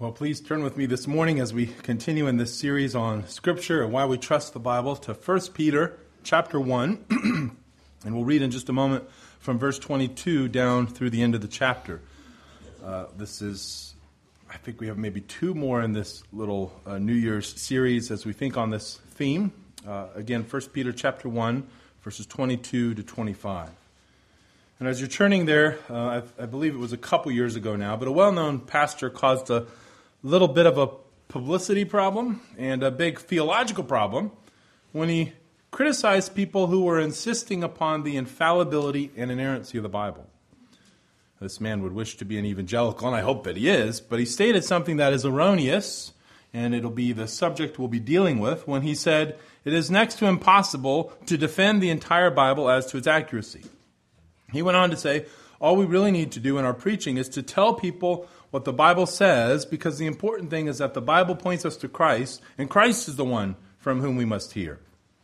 Well, please turn with me this morning as we continue in this series on Scripture and why we trust the Bible to 1 Peter chapter 1. And we'll read in just a moment from verse 22 down through the end of the chapter. I think we have maybe two more in this little New Year's series as we think on this theme. Again, 1 Peter chapter 1, verses 22 to 25. And as you're turning there, I believe it was a couple years ago now, but a well-known pastor caused a little bit of a publicity problem and a big theological problem when he criticized people who were insisting upon the infallibility and inerrancy of the Bible. This man would wish to be an evangelical, and I hope that he is, but he stated something that is erroneous, and it'll be the subject we'll be dealing with, when he said, it is next to impossible to defend the entire Bible as to its accuracy. He went on to say, all we really need to do in our preaching is to tell people what the Bible says, because the important thing is that the Bible points us to Christ, and Christ is the one from whom we must hear.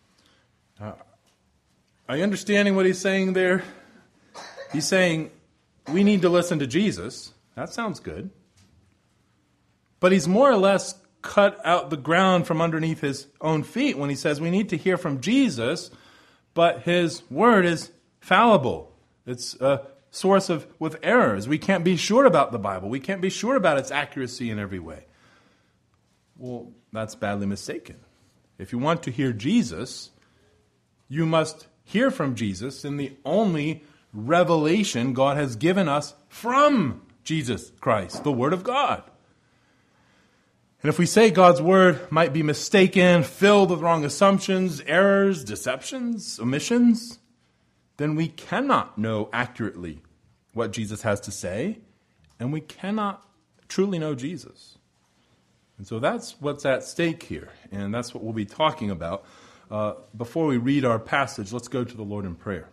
Are you understanding what he's saying there? He's saying we need to listen to Jesus. That sounds good. But he's more or less cut out the ground from underneath his own feet when he says we need to hear from Jesus, but his word is fallible. It's a source with errors. We can't be sure about the Bible. We can't be sure about its accuracy in every way. Well, that's badly mistaken. If you want to hear Jesus, you must hear from Jesus in the only revelation God has given us from Jesus Christ, the Word of God. And if we say God's Word might be mistaken, filled with wrong assumptions, errors, deceptions, omissions, then we cannot know accurately what Jesus has to say, and we cannot truly know Jesus. And so that's what's at stake here, and that's what we'll be talking about. Before we read our passage, let's go to the Lord in prayer.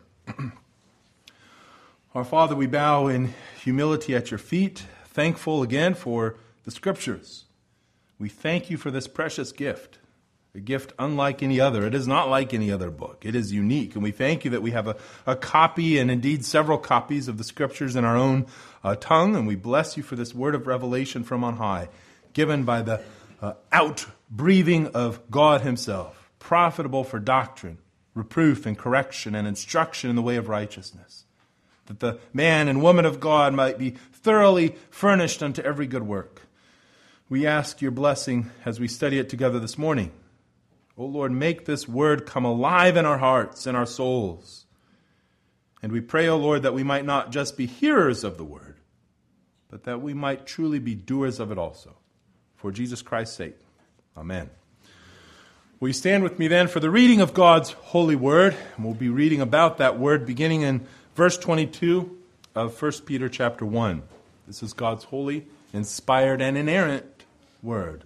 Our Father, we bow in humility at your feet, thankful again for the Scriptures. We thank you for this precious gift. A gift unlike any other. It is not like any other book. It is unique. And we thank you that we have a copy and indeed several copies of the Scriptures in our own tongue. And we bless you for this word of revelation from on high, given by the out-breathing of God himself, profitable for doctrine, reproof and correction and instruction in the way of righteousness, that the man and woman of God might be thoroughly furnished unto every good work. We ask your blessing as we study it together this morning. O Lord, make this word come alive in our hearts and our souls. And we pray, O Lord, that we might not just be hearers of the word, but that we might truly be doers of it also. For Jesus Christ's sake. Amen. Will you stand with me then for the reading of God's holy word? And we'll be reading about that word beginning in verse 22 of 1 Peter chapter 1. This is God's holy, inspired, and inerrant word.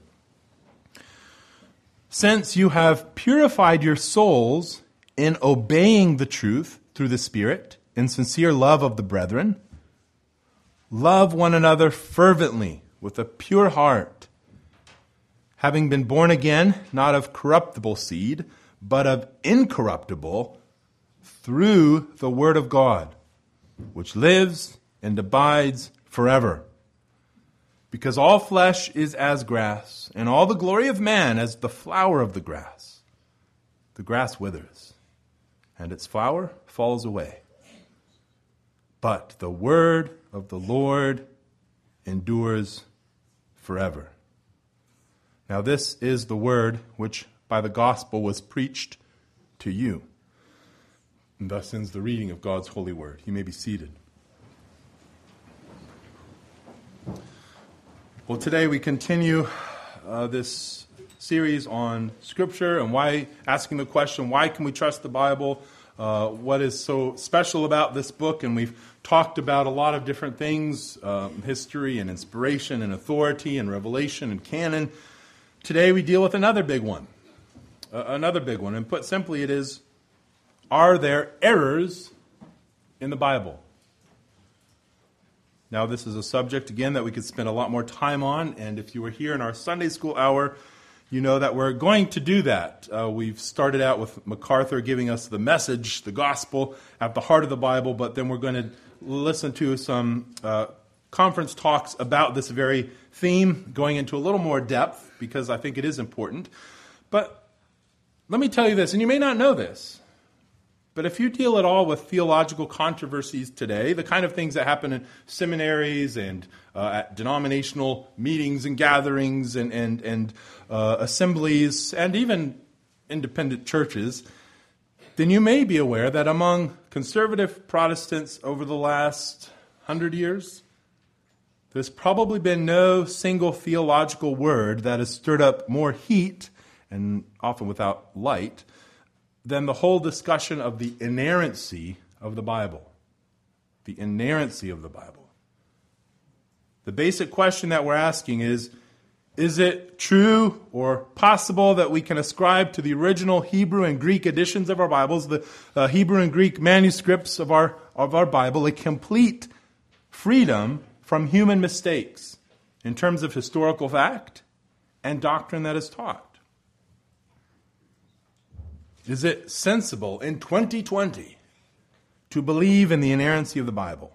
Since you have purified your souls in obeying the truth through the Spirit, in sincere love of the brethren, love one another fervently with a pure heart, having been born again, not of corruptible seed, but of incorruptible, through the word of God, which lives and abides forever. Because all flesh is as grass, and all the glory of man as the flower of the grass. The grass withers, and its flower falls away. But the word of the Lord endures forever. Now this is the word which by the gospel was preached to you. And thus ends the reading of God's holy word. You may be seated. Well, today we continue this series on Scripture and asking the question, why can we trust the Bible? What is so special about this book? And we've talked about a lot of different things, history and inspiration and authority and revelation and canon. Today we deal with another big one. And put simply, it is, are there errors in the Bible? Now, this is a subject, again, that we could spend a lot more time on, and if you were here in our Sunday school hour, you know that we're going to do that. We've started out with MacArthur giving us the message, the gospel, at the heart of the Bible, but then we're going to listen to some conference talks about this very theme, going into a little more depth, because I think it is important. But let me tell you this, and you may not know this, but if you deal at all with theological controversies today, the kind of things that happen in seminaries and at denominational meetings and gatherings and assemblies and even independent churches, then you may be aware that among conservative Protestants over the last 100 years, there's probably been no single theological word that has stirred up more heat, and often without light, than the whole discussion of the inerrancy of the Bible. The inerrancy of the Bible. The basic question that we're asking is it true or possible that we can ascribe to the original Hebrew and Greek editions of our Bibles, the Hebrew and Greek manuscripts of our Bible, a complete freedom from human mistakes in terms of historical fact and doctrine that is taught? Is it sensible in 2020 to believe in the inerrancy of the Bible?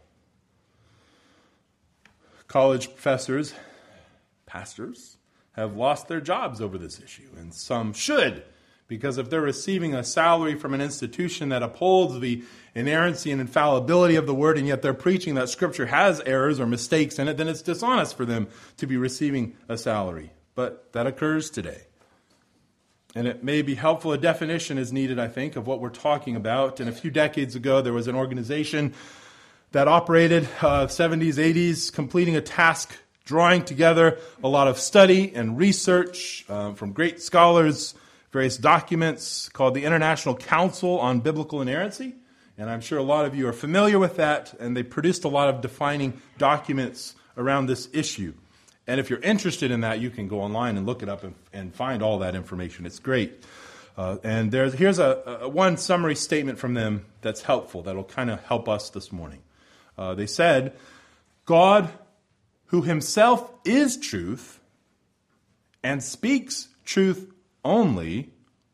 College professors, pastors, have lost their jobs over this issue, and some should, because if they're receiving a salary from an institution that upholds the inerrancy and infallibility of the Word, and yet they're preaching that Scripture has errors or mistakes in it, then it's dishonest for them to be receiving a salary. But that occurs today. And it may be helpful. A definition is needed, I think, of what we're talking about. And a few decades ago, there was an organization that operated 70s, 80s, completing a task, drawing together a lot of study and research from great scholars, various documents, called the International Council on Biblical Inerrancy. And I'm sure a lot of you are familiar with that. And they produced a lot of defining documents around this issue. And if you're interested in that, you can go online and look it up and find all that information. It's great. And here's a one summary statement from them that's helpful, that'll kind of help us this morning. They said, God, who himself is truth and speaks truth only,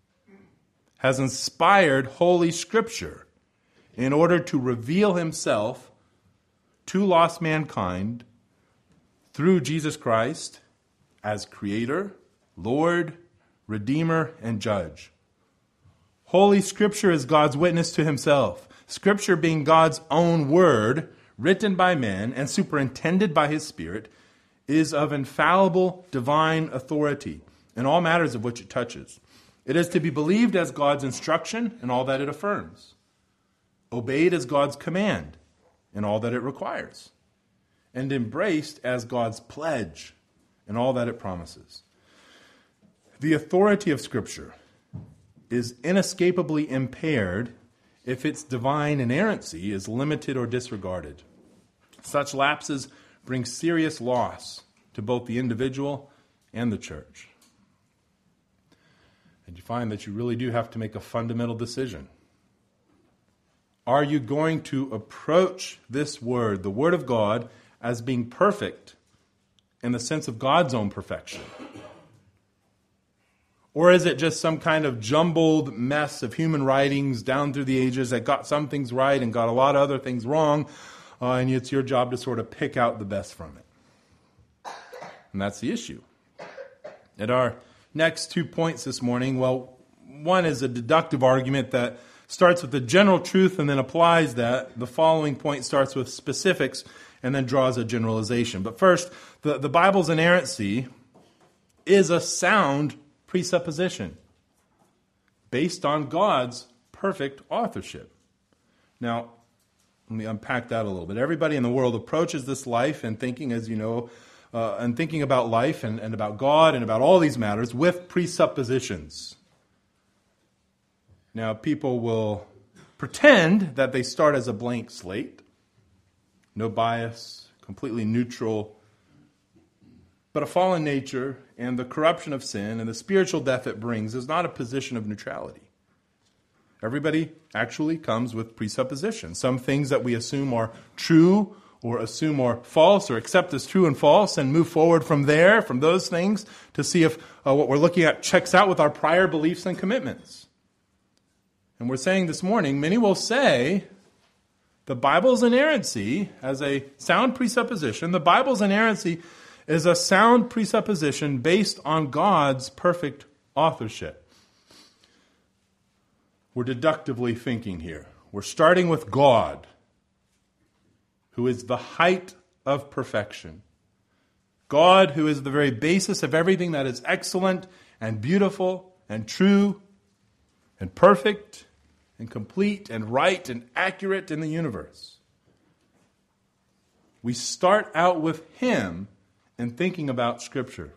has inspired Holy Scripture in order to reveal himself to lost mankind through Jesus Christ as Creator, Lord, Redeemer, and Judge. Holy Scripture is God's witness to himself. Scripture being God's own word, written by men and superintended by his Spirit, is of infallible divine authority in all matters of which it touches. It is to be believed as God's instruction in all that it affirms, obeyed as God's command in all that it requires, and embraced as God's pledge in all that it promises. The authority of Scripture is inescapably impaired if its divine inerrancy is limited or disregarded. Such lapses bring serious loss to both the individual and the church. And you find that you really do have to make a fundamental decision. Are you going to approach this word, the Word of God, as being perfect in the sense of God's own perfection? Or is it just some kind of jumbled mess of human writings down through the ages that got some things right and got a lot of other things wrong, and it's your job to sort of pick out the best from it? And that's the issue. At our next 2 points this morning, well, one is a deductive argument that starts with the general truth and then applies that. The following point starts with specifics and then draws a generalization. But first, the Bible's inerrancy is a sound presupposition based on God's perfect authorship. Now, let me unpack that a little bit. Everybody in the world approaches this life and thinking, as you know, and thinking about life and about God and about all these matters with presuppositions. Now, people will pretend that they start as a blank slate. No bias, completely neutral. But a fallen nature and the corruption of sin and the spiritual death it brings is not a position of neutrality. Everybody actually comes with presuppositions. Some things that we assume are true or assume are false or accept as true and false and move forward from there, from those things, to see if what we're looking at checks out with our prior beliefs and commitments. And we're saying this morning, many will say The Bible's inerrancy, as a sound presupposition, the Bible's inerrancy is a sound presupposition based on God's perfect authorship. We're deductively thinking here. We're starting with God, who is the height of perfection. God, who is the very basis of everything that is excellent and beautiful and true and perfect and complete and right and accurate in the universe. We start out with Him in thinking about Scripture.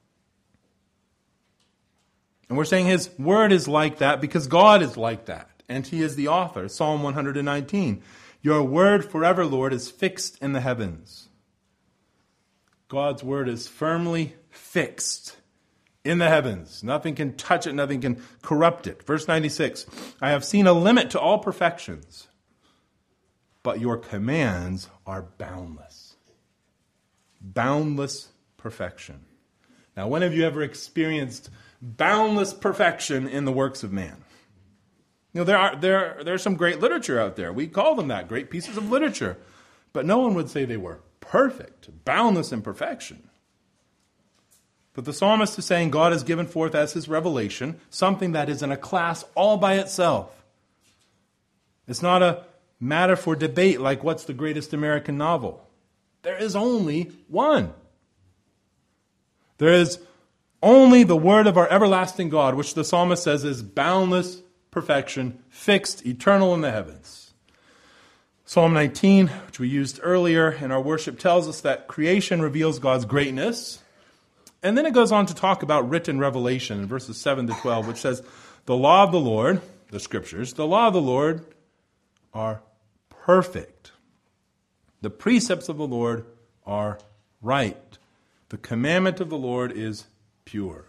And we're saying His Word is like that because God is like that. And He is the author. Psalm 119. Your Word forever, Lord, is fixed in the heavens. God's Word is firmly fixed in the heavens. Nothing can touch it. Nothing can corrupt it. Verse 96. I have seen a limit to all perfections, but your commands are boundless. Boundless perfection. Now, when have you ever experienced boundless perfection in the works of man? You know, there's some great literature out there. We call them that, great pieces of literature. But no one would say they were perfect, boundless in perfection. But the psalmist is saying God has given forth as his revelation something that is in a class all by itself. It's not a matter for debate like what's the greatest American novel. There is only one. There is only the word of our everlasting God, which the psalmist says is boundless perfection, fixed, eternal in the heavens. Psalm 19, which we used earlier in our worship, tells us that creation reveals God's greatness. And then it goes on to talk about written revelation in verses 7 to 12, which says, the law of the Lord, the Scriptures, the law of the Lord are perfect. The precepts of the Lord are right. The commandment of the Lord is pure.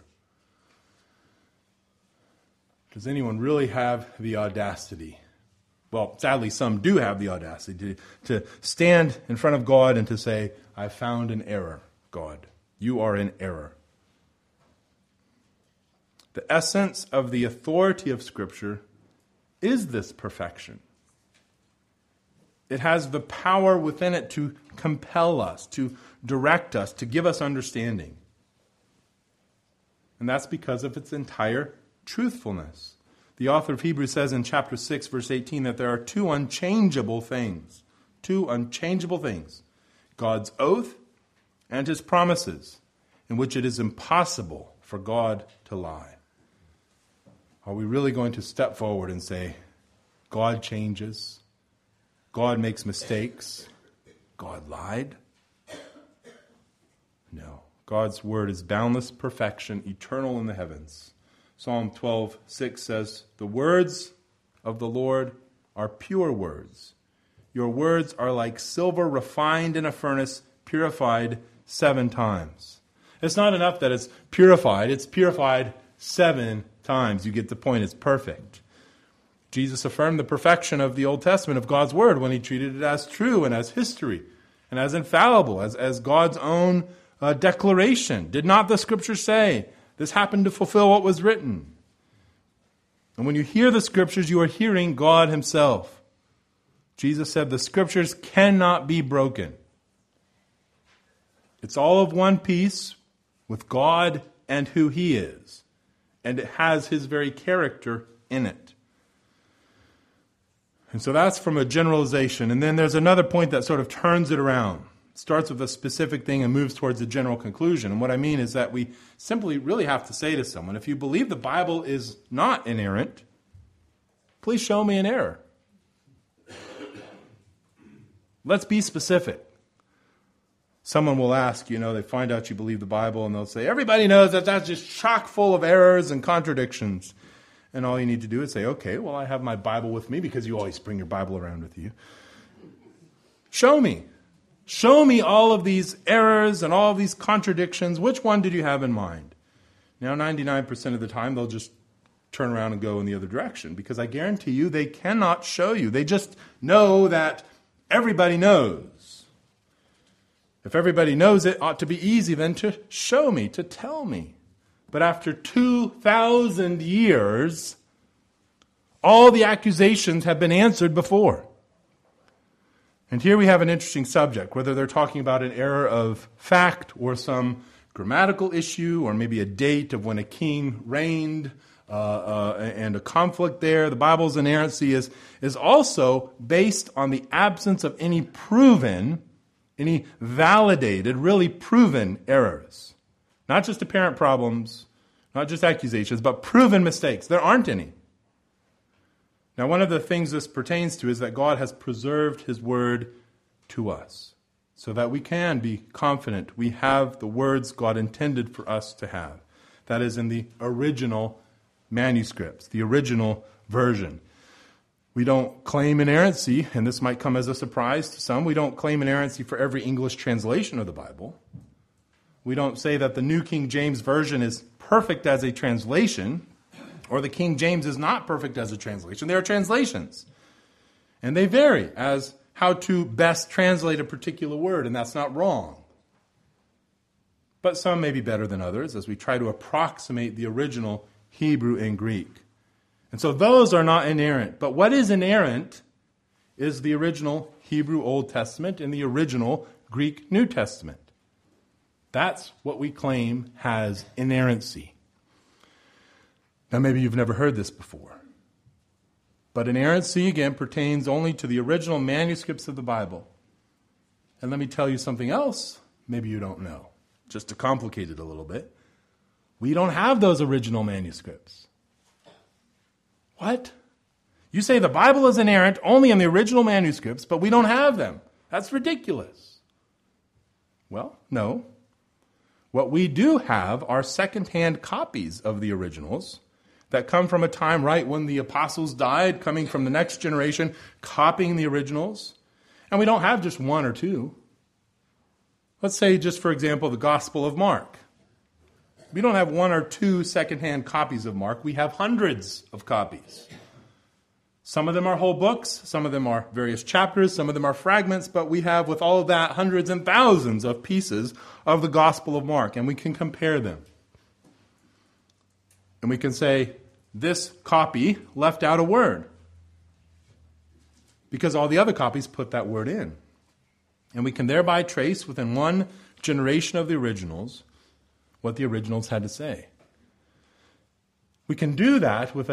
Does anyone really have the audacity? Well, sadly, some do have the audacity to stand in front of God and to say, I found an error, God. You are in error. The essence of the authority of Scripture is this perfection. It has the power within it to compel us, to direct us, to give us understanding. And that's because of its entire truthfulness. The author of Hebrews says in chapter 6, verse 18, that there are two unchangeable things. Two unchangeable things. God's oath and His promises, in which it is impossible for God to lie. Are we really going to step forward and say, God changes, God makes mistakes, God lied? No. God's word is boundless perfection, eternal in the heavens. Psalm 12:6 says, the words of the Lord are pure words. Your words are like silver refined in a furnace, purified 7 times. It's not enough that it's purified 7 times. You get the point, it's perfect. Jesus affirmed the perfection of the Old Testament, of God's Word, when He treated it as true and as history and as infallible, as God's own declaration. Did not the Scriptures say, this happened to fulfill what was written? And when you hear the Scriptures, you are hearing God Himself. Jesus said the Scriptures cannot be broken. It's all of one piece with God and who He is. And it has His very character in it. And so that's from a generalization. And then there's another point that sort of turns it around. It starts with a specific thing and moves towards a general conclusion. And what I mean is that we simply really have to say to someone, if you believe the Bible is not inerrant, please show me an error. Let's be specific. Someone will ask, they find out you believe the Bible, and they'll say, everybody knows that that's just chock full of errors and contradictions. And all you need to do is say, okay, well, I have my Bible with me, because you always bring your Bible around with you. Show me. Show me all of these errors and all of these contradictions. Which one did you have in mind? Now, 99% of the time, they'll just turn around and go in the other direction, because I guarantee you they cannot show you. They just know that everybody knows. If everybody knows it, ought to be easy then to show me, to tell me. But after 2,000 years, all the accusations have been answered before. And here we have an interesting subject, whether they're talking about an error of fact or some grammatical issue or maybe a date of when a king reigned and a conflict there. The Bible's inerrancy is also based on the absence of any proven, any validated, really proven errors. Not just apparent problems, not just accusations, but proven mistakes. There aren't any. Now, one of the things this pertains to is that God has preserved his word to us so that we can be confident we have the words God intended for us to have. That is in the original manuscripts, the original version. We don't claim inerrancy, and this might come as a surprise to some. We don't claim inerrancy for every English translation of the Bible. We don't say that the New King James Version is perfect as a translation, or the King James is not perfect as a translation. They are translations. And they vary as how to best translate a particular word, and that's not wrong. But some may be better than others as we try to approximate the original Hebrew and Greek. And so those are not inerrant. But what is inerrant is the original Hebrew Old Testament and the original Greek New Testament. That's what we claim has inerrancy. Now, maybe you've never heard this before. But inerrancy, again, pertains only to the original manuscripts of the Bible. And let me tell you something else maybe you don't know, just to complicate it a little bit. We don't have those original manuscripts. What? You say the Bible is inerrant only in the original manuscripts, but we don't have them. That's ridiculous. Well, no. What we do have are second-hand copies of the originals that come from a time right when the apostles died, coming from the next generation, copying the originals. And we don't have just one or two. Let's say, just for example, the Gospel of Mark. We don't have one or two second-hand copies of Mark. We have hundreds of copies. Some of them are whole books. Some of them are various chapters. Some of them are fragments. But we have, with all of that, hundreds and thousands of pieces of the Gospel of Mark. And we can compare them. And we can say, this copy left out a word. Because all the other copies put that word in. And we can thereby trace within one generation of the originals what the originals had to say. We can do that with a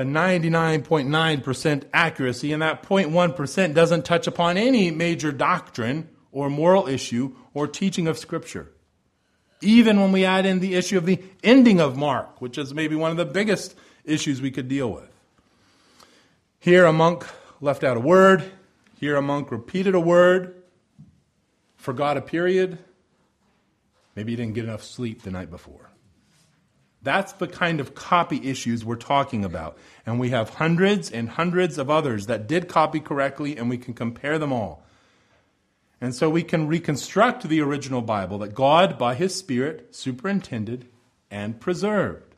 99.9% accuracy, and that 0.1% doesn't touch upon any major doctrine or moral issue or teaching of Scripture. Even when we add in the issue of the ending of Mark, which is maybe one of the biggest issues we could deal with. Here a monk left out a word. Here a monk repeated a word. Forgot a period. Maybe he didn't get enough sleep the night before. That's the kind of copy issues we're talking about. And we have hundreds and hundreds of others that did copy correctly, and we can compare them all. And so we can reconstruct the original Bible that God, by his Spirit, superintended and preserved.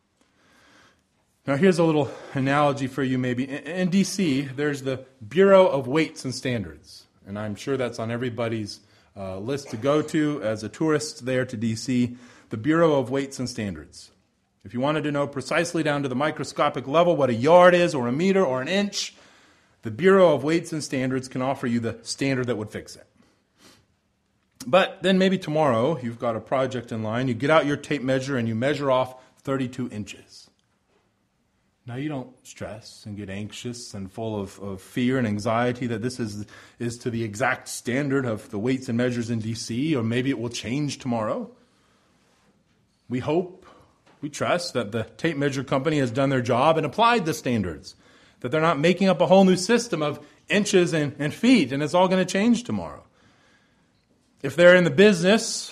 Now here's a little analogy for you maybe. In D.C., there's the Bureau of Weights and Standards. And I'm sure that's on everybody's list to go to as a tourist there to D.C., the Bureau of Weights and Standards. If you wanted to know precisely down to the microscopic level what a yard is or a meter or an inch, the Bureau of Weights and Standards can offer you the standard that would fix it. But then maybe tomorrow you've got a project in line, you get out your tape measure and you measure off 32 inches. Now you don't stress and get anxious and full of fear and anxiety that this is to the exact standard of the weights and measures in D.C., or maybe it will change tomorrow. We hope, we trust that the tape measure company has done their job and applied the standards, that they're not making up a whole new system of inches and feet, and it's all going to change tomorrow. If they're in the business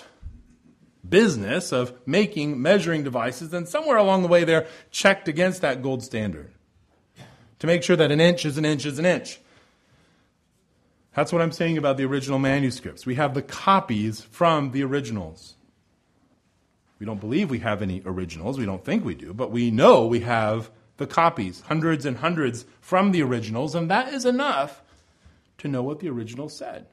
of making measuring devices, then somewhere along the way they're checked against that gold standard to make sure that an inch is an inch is an inch. That's what I'm saying about the original manuscripts. We have the copies from the originals. We don't believe we have any originals. We don't think we do, but we know we have the copies, hundreds and hundreds from the originals, and that is enough to know what the original said.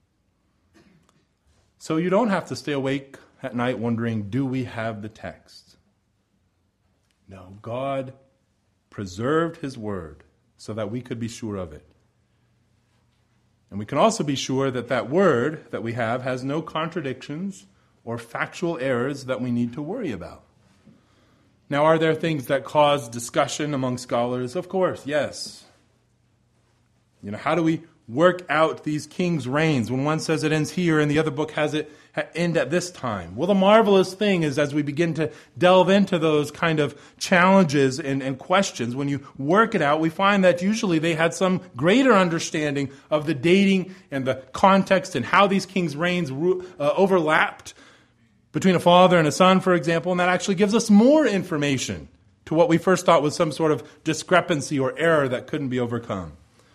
So you don't have to stay awake at night wondering, do we have the text? No, God preserved his word so that we could be sure of it. And we can also be sure that that word that we have has no contradictions or factual errors that we need to worry about. Now, are there things that cause discussion among scholars? Of course, yes. How do we work out these kings' reigns when one says it ends here and the other book has it end at this time? Well, the marvelous thing is as we begin to delve into those kind of challenges and questions, when you work it out, we find that usually they had some greater understanding of the dating and the context and how these kings' reigns overlapped between a father and a son, for example, and that actually gives us more information to what we first thought was some sort of discrepancy or error that couldn't be overcome.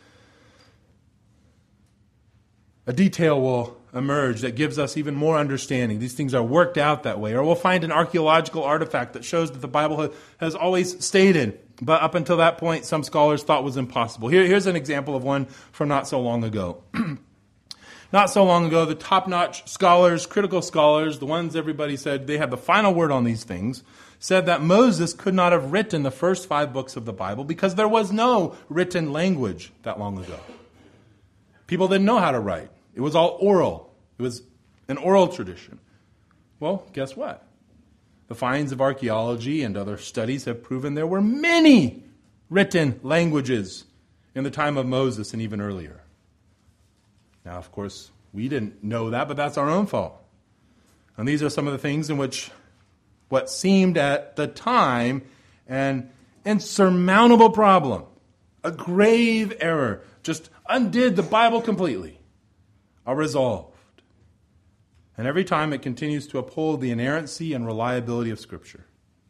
A detail will emerge that gives us even more understanding. These things are worked out that way. Or we'll find an archaeological artifact that shows that the Bible has always stated, but up until that point, some scholars thought was impossible. Here's an example of one from not so long ago. Not so long ago, the top-notch scholars, critical scholars, the ones everybody said they had the final word on these things, said that Moses could not have written the first 5 books of the Bible because there was no written language that long ago. People didn't know how to write. It was all oral. It was an oral tradition. Well, guess what? The finds of archaeology and other studies have proven there were many written languages in the time of Moses and even earlier. Now, of course, we didn't know that, but that's our own fault. And these are some of the things in which what seemed at the time an insurmountable problem, a grave error, just undid the Bible completely, are resolved. And every time it continues to uphold the inerrancy and reliability of Scripture.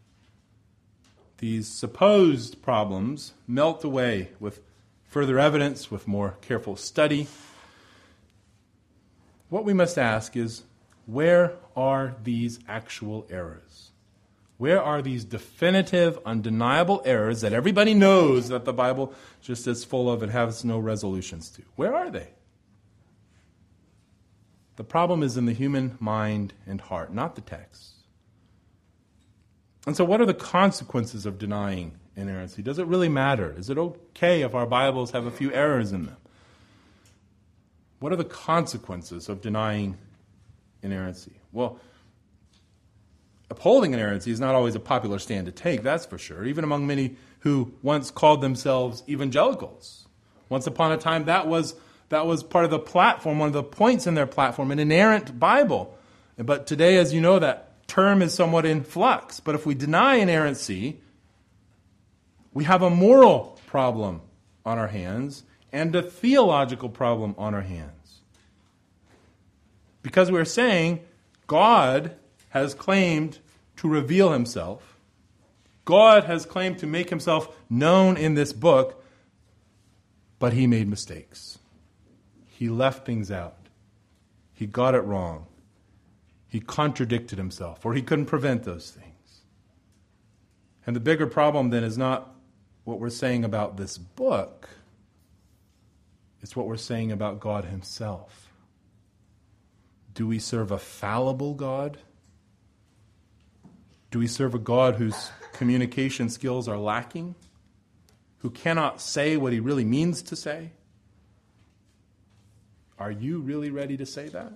These supposed problems melt away with further evidence, with more careful study. What we must ask is, where are these actual errors? Where are these definitive, undeniable errors that everybody knows that the Bible just is full of and has no resolutions to? Where are they? The problem is in the human mind and heart, not the text. And so what are the consequences of denying inerrancy? Does it really matter? Is it okay if our Bibles have a few errors in them? What are the consequences of denying inerrancy? Well, upholding inerrancy is not always a popular stand to take, that's for sure, even among many who once called themselves evangelicals. Once upon a time, that was part of the platform, one of the points in their platform, an inerrant Bible. But today, as you know, that term is somewhat in flux. But if we deny inerrancy, we have a moral problem on our hands and a theological problem on our hands. Because we're saying God has claimed to reveal himself. God has claimed to make himself known in this book, but he made mistakes. He left things out. He got it wrong. He contradicted himself, or he couldn't prevent those things. And the bigger problem then is not what we're saying about this book. It's what we're saying about God himself. Do we serve a fallible God? Do we serve a God whose communication skills are lacking? Who cannot say what he really means to say? Are you really ready to say that?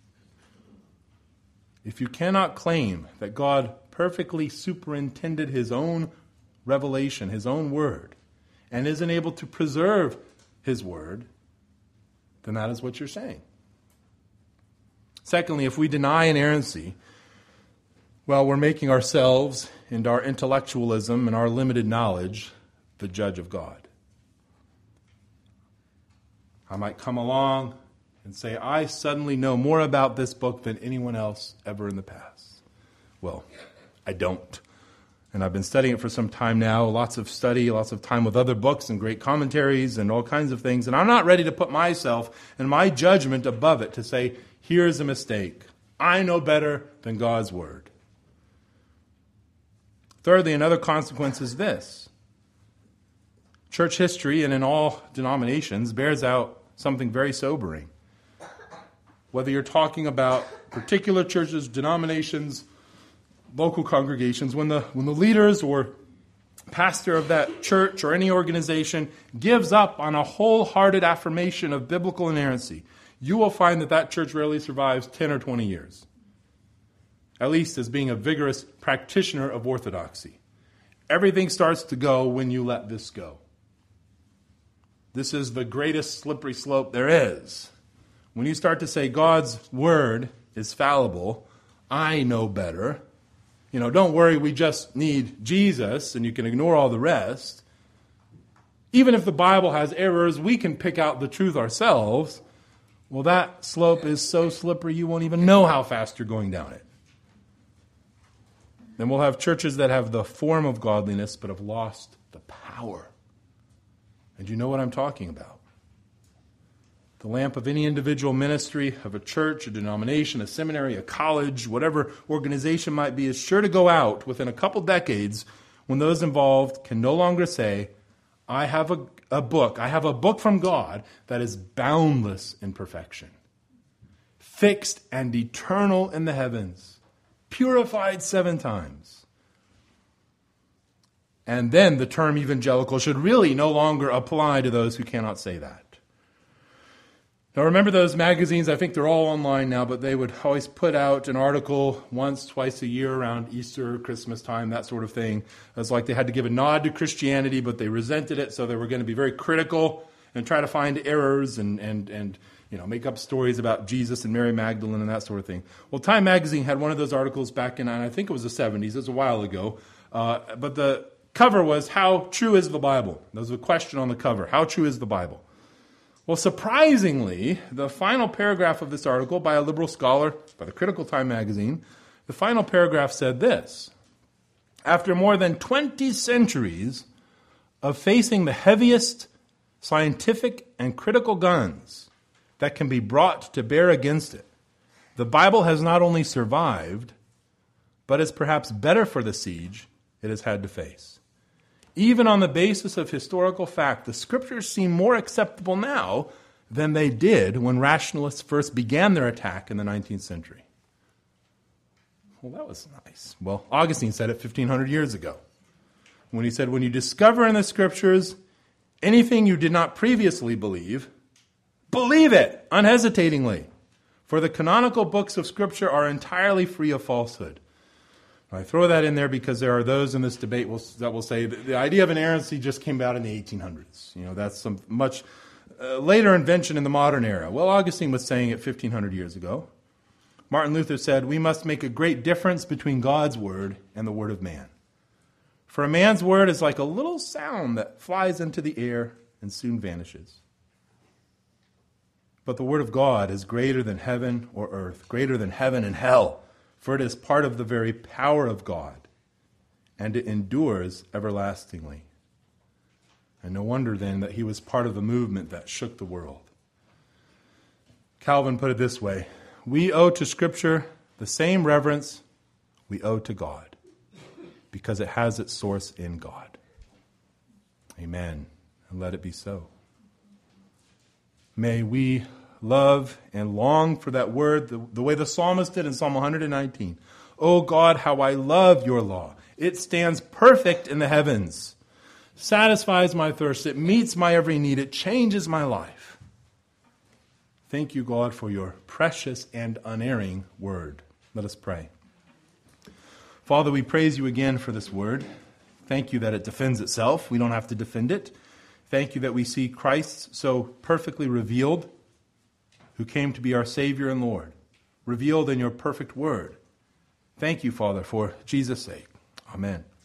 If you cannot claim that God perfectly superintended his own revelation, his own word, and isn't able to preserve his word, then that is what you're saying. Secondly, if we deny inerrancy, well, we're making ourselves and our intellectualism and our limited knowledge the judge of God. I might come along and say, I suddenly know more about this book than anyone else ever in the past. Well, I don't. And I've been studying it for some time now, lots of study, lots of time with other books and great commentaries and all kinds of things. And I'm not ready to put myself and my judgment above it to say, here's a mistake. I know better than God's word. Thirdly, another consequence is this. Church history, and in all denominations, bears out something very sobering. Whether you're talking about particular churches, denominations, local congregations, when the leaders or pastor of that church or any organization gives up on a wholehearted affirmation of biblical inerrancy, you will find that that church rarely survives 10 or 20 years, at least as being a vigorous practitioner of orthodoxy. Everything starts to go when you let this go. This is the greatest slippery slope there is. When you start to say God's word is fallible, I know better. Don't worry, we just need Jesus, and you can ignore all the rest. Even if the Bible has errors, we can pick out the truth ourselves. Well, that slope is so slippery you won't even know how fast you're going down it. Then we'll have churches that have the form of godliness but have lost the power. And you know what I'm talking about. The lamp of any individual ministry of a church, a denomination, a seminary, a college, whatever organization might be, is sure to go out within a couple decades when those involved can no longer say, I have a book from God that is boundless in perfection, fixed and eternal in the heavens, purified 7 times. And then the term evangelical should really no longer apply to those who cannot say that. Now remember those magazines, I think they're all online now, but they would always put out an article once, twice a year around Easter, Christmas time, that sort of thing. It was like they had to give a nod to Christianity, but they resented it, so they were going to be very critical and try to find errors and make up stories about Jesus and Mary Magdalene and that sort of thing. Well, Time magazine had one of those articles back in, I think it was the 70s, it was a while ago, but the cover was, how true is the Bible? There was a question on the cover, how true is the Bible? Well, surprisingly, the final paragraph of this article by a liberal scholar, by the Critical Time magazine, the final paragraph said this: after more than 20 centuries of facing the heaviest scientific and critical guns that can be brought to bear against it, the Bible has not only survived, but is perhaps better for the siege it has had to face. Even on the basis of historical fact, the Scriptures seem more acceptable now than they did when rationalists first began their attack in the 19th century. Well, that was nice. Well, Augustine said it 1,500 years ago, when he said, when you discover in the Scriptures anything you did not previously believe it unhesitatingly, for the canonical books of Scripture are entirely free of falsehood. I throw that in there because there are those in this debate that will say that the idea of inerrancy just came about in the 1800s. That's some much later invention in the modern era. Well, Augustine was saying it 1,500 years ago. Martin Luther said, we must make a great difference between God's word and the word of man. For a man's word is like a little sound that flies into the air and soon vanishes. But the word of God is greater than heaven or earth, greater than heaven and hell. For it is part of the very power of God, and it endures everlastingly. And no wonder then that he was part of the movement that shook the world. Calvin put it this way: we owe to Scripture the same reverence we owe to God, because it has its source in God. Amen. And let it be so. May we love and long for that word the way the psalmist did in Psalm 119. Oh God, how I love your law. It stands perfect in the heavens, satisfies my thirst, it meets my every need, it changes my life. Thank you, God, for your precious and unerring word. Let us pray. Father, we praise you again for this word. Thank you that it defends itself. We don't have to defend it. Thank you that we see Christ so perfectly revealed, who came to be our Savior and Lord, revealed in your perfect word. Thank you, Father, for Jesus' sake. Amen.